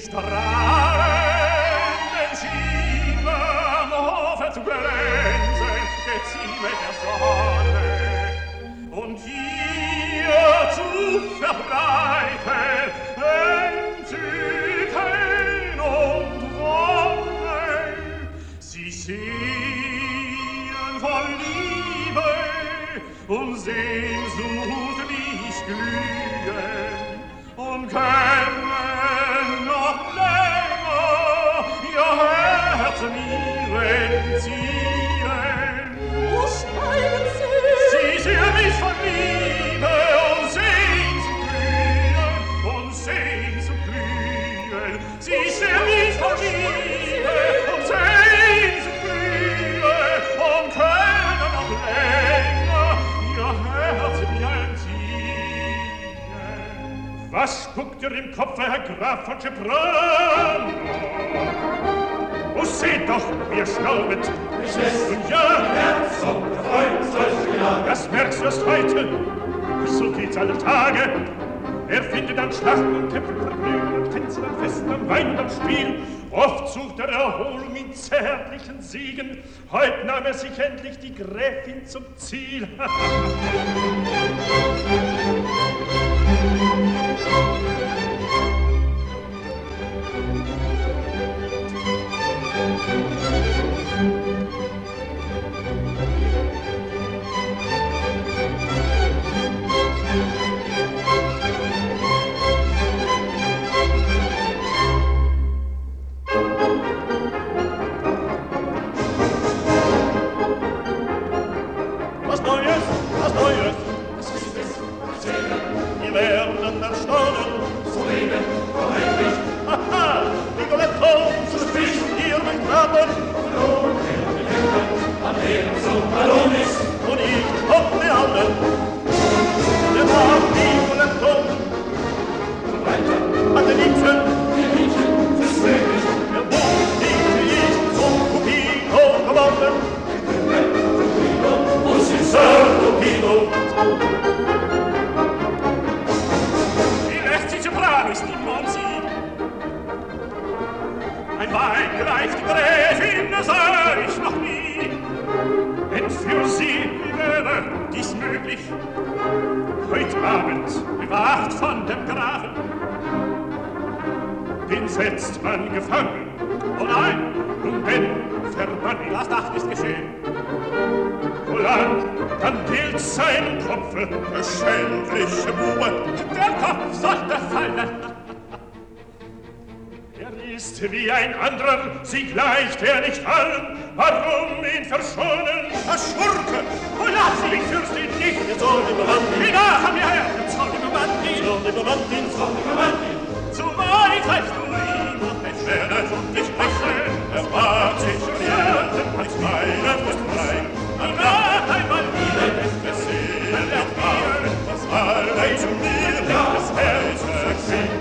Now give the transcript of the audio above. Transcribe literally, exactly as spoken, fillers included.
strahlenden Schimmern hoffen zu glänzen, geziemet der Sonne. Und hier zu verbreiten, entzücken und Wonne. Sie sehen voll Liebe und sehnsuchtlich glühen und können noch länger ihr Herz mir entziehen. Wo schweigen Sie? Sie sehen mich von Liebe und Sehnsucht glühen und Sehnsucht glühen. Sie sehen mich von Liebe und Sehnsucht glühen und können noch länger ihr Herz mir entziehen. Was spuckt ihr im Kopfe, Herr Graf von Gebran? Oh, seht doch, wie ihr staubet. Ich lässt und ja, Herzog, der Freund soll schlagen. Das merkst du erst heute. So geht's alle Tage. Er findet an Schlachten und Kämpfen Vergnügen und Tänzen an Festen, am Wein und am Spiel. Oft sucht er Erholung in zärtlichen Siegen. Heut nahm er sich endlich die Gräfin zum Ziel. Was Neues, was Neues, was ist es? Erzählen. Wir werden erstaunen. So reden, verheimlich. Aha, Rigoletto, so spricht ihr mein Graben. Verloren, der mit Händen, am Leben so verloren ist. Und ich hoffe allen, der war Rigoletto. Und weiter, An den Liebchen, der Mädchen, versöhnlich. der Buch, die ich zum Cupido gewonnen. Und sie Sir Cupido. Wie lässt sie zu brav ist die Monsi. Ein Wein gleicht die Gräfin, das sah ich noch nie. Denn für sie wäre dies möglich. Heut Abend bewacht von dem Grafen. Den setzt man gefangen. Oh nein, nun denn, verbannen. Das Nacht ist geschehen. Wohlan, dann gilt sein Kopfe, der schändliche Bube. Der Kopf sollte fallen. Er ist wie ein anderer, sie gleicht er nicht allen. Warum ihn verschonen? A Schurke! Oh, lass ihn! Ich fürchte ihn nicht, er soll übermannt ihn. Wie nach an mir her, er soll übermannt ihn. Soll übermannt ihn, soll übermannt ihn. Zu weit treibst du ihn und ich werde und ich spreche. Er bat sich schon Erden als meine Befreien. Und noch einmal wieder ist es sehen, er war, was alle zu mir, das Herz verziehen.